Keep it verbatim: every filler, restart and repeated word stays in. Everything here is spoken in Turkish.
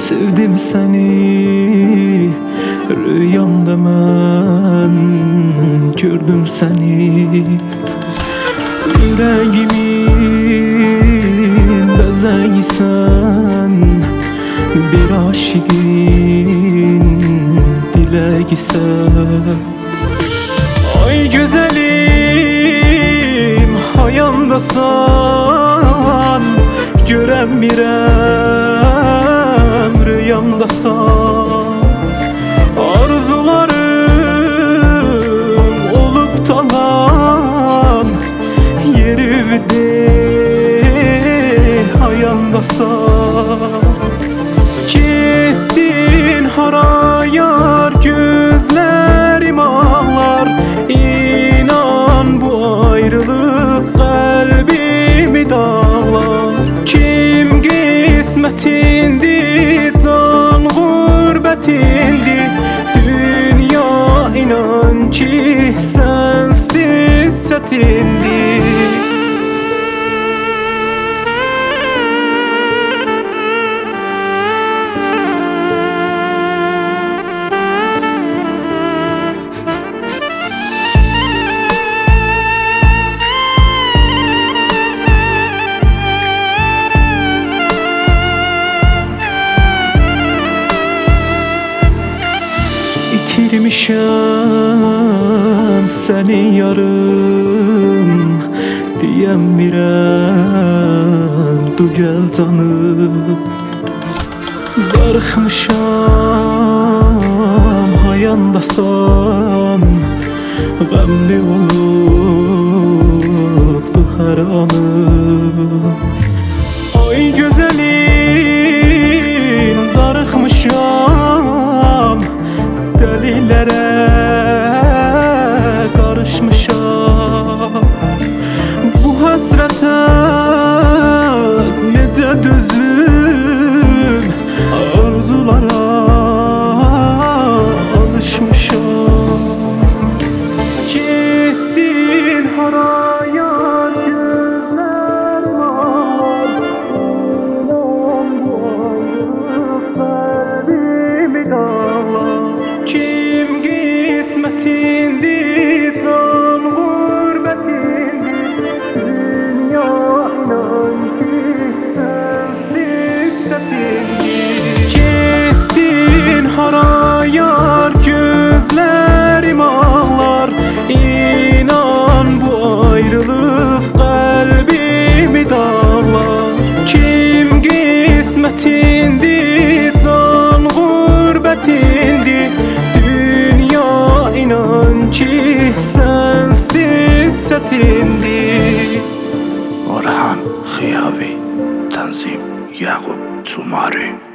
Sevdim seni rüyamda mən gördüm seni. Yüreğimin bezeysen bir aşıkın dileğisen. Ay güzelim hayandasan, görəmirəm rüyamdasan. Arzularım olup talan, yerivdi hayandasan. Gittin hara yar, gözlerim ağlar. İnan bu ayrılık kalbimi dağlar. Kim kısmetindi, can gurbetindi. Dünya inan ki sensiz çetindi. İtirmişəm seni yarım, diyəmirəm du gəl canım. Darıxmışam hayandasan, qəmli olubdu hər anım. Ay gözəlim darıxmışam, dəlilere karışmışam. Bu hasrete necə dözüm, arzulara alışmışam. Gittin haraya, gözlerim ağlar. İnan bu ayrılık kalbimi dağlar. Kim kısmetindi, can gurbetindi. Dünya inan ki sensiz çetindi. Gittin hara yar, gözlerim ağlar. İnan bu ayrılık kalbimi dağlar. Kim kısmetindi, can gurbetindi. İnan ki sensiz çetindi. Orhan Xiyavi, Tanzim Yaqub Tumari.